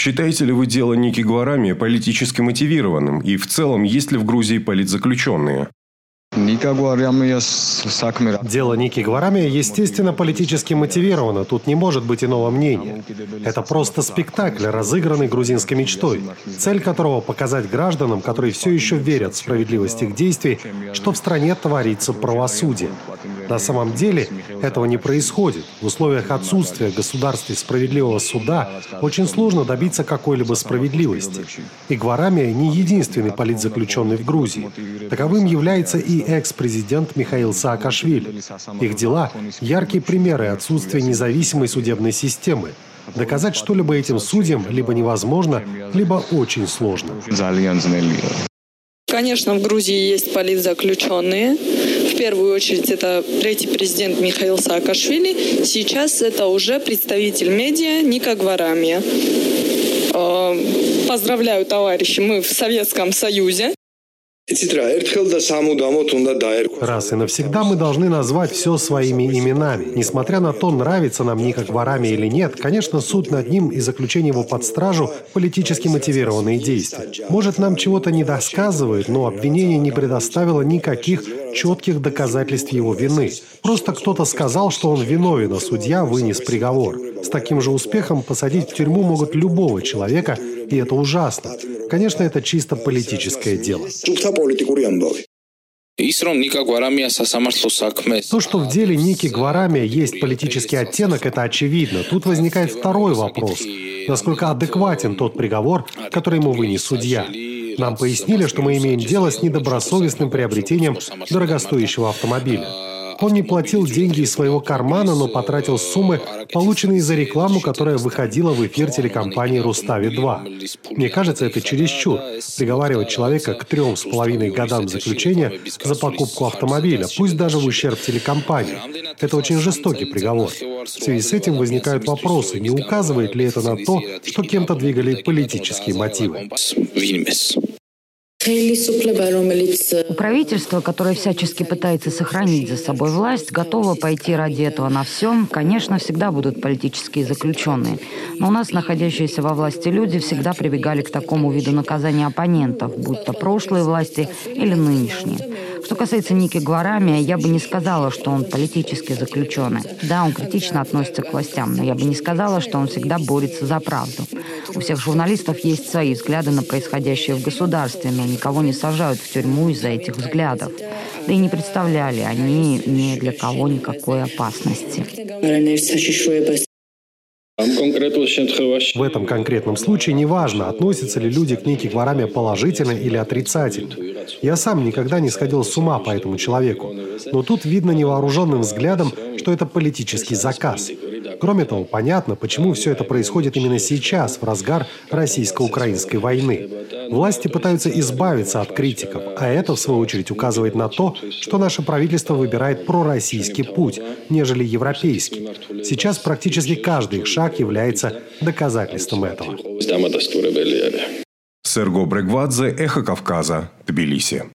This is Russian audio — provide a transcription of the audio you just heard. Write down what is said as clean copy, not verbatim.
Считаете ли вы дело Ники Гварами политически мотивированным? И в целом, есть ли в Грузии политзаключенные? Дело Ники Гварами, естественно, политически мотивировано. Тут не может быть иного мнения. Это просто спектакль, разыгранный грузинской мечтой, цель которого – показать гражданам, которые все еще верят в справедливость их действий, что в стране творится правосудие. На самом деле этого не происходит. В условиях отсутствия в государстве справедливого суда очень сложно добиться какой-либо справедливости. И Гварами не единственный политзаключенный в Грузии. Таковым является и экс-президент Михаил Саакашвили. Их дела – яркие примеры отсутствия независимой судебной системы. Доказать что-либо этим судьям либо невозможно, либо очень сложно. Конечно, в Грузии есть политзаключенные. В первую очередь это третий президент Михаил Саакашвили. Сейчас это уже представитель медиа Ника Гварами. Поздравляю, товарищи, мы в Советском Союзе. Раз и навсегда мы должны назвать все своими именами. Несмотря на то, нравится нам Ника Гварами или нет, конечно, суд над ним и заключение его под стражу – политически мотивированные действия. Может, нам чего-то недосказывают, но обвинение не предоставило никаких четких доказательств его вины. Просто кто-то сказал, что он виновен, а судья вынес приговор. С таким же успехом посадить в тюрьму могут любого человека, и это ужасно. Конечно, это чисто политическое дело. То, что в деле Ники Гварами есть политический оттенок, это очевидно. Тут возникает второй вопрос. Насколько адекватен тот приговор, который ему вынес судья? Нам пояснили, что мы имеем дело с недобросовестным приобретением дорогостоящего автомобиля. Он не платил деньги из своего кармана, но потратил суммы, полученные за рекламу, которая выходила в эфир телекомпании «Рустави-2». Мне кажется, это чересчур – приговаривать человека к 3,5 годам заключения за покупку автомобиля, пусть даже в ущерб телекомпании. Это очень жестокий приговор. В связи с этим возникают вопросы, не указывает ли это на то, что кем-то двигали политические мотивы. Правительство, которое всячески пытается сохранить за собой власть, готово пойти ради этого на всем. Конечно, всегда будут политические заключенные. Но у нас, находящиеся во власти люди, всегда прибегали к такому виду наказания оппонентов, будь то прошлые власти или нынешние. Что касается Ники Гварами, я бы не сказала, что он политически заключенный. Да, он критично относится к властям, но я бы не сказала, что он всегда борется за правду. У всех журналистов есть свои взгляды на происходящее в государстве, но никого не сажают в тюрьму из-за этих взглядов. Да и не представляли они ни для кого никакой опасности. В этом конкретном случае неважно, относятся ли люди к Ники Гварами положительно или отрицательно. Я сам никогда не сходил с ума по этому человеку. Но тут видно невооруженным взглядом, что это политический заказ. Кроме того, понятно, почему все это происходит именно сейчас, в разгар российско-украинской войны. Власти пытаются избавиться от критиков, а это, в свою очередь, указывает на то, что наше правительство выбирает пророссийский путь, нежели европейский. Сейчас практически каждый их шаг является доказательством этого. Серго Брегвадзе, Эхо Кавказа, Тбилиси.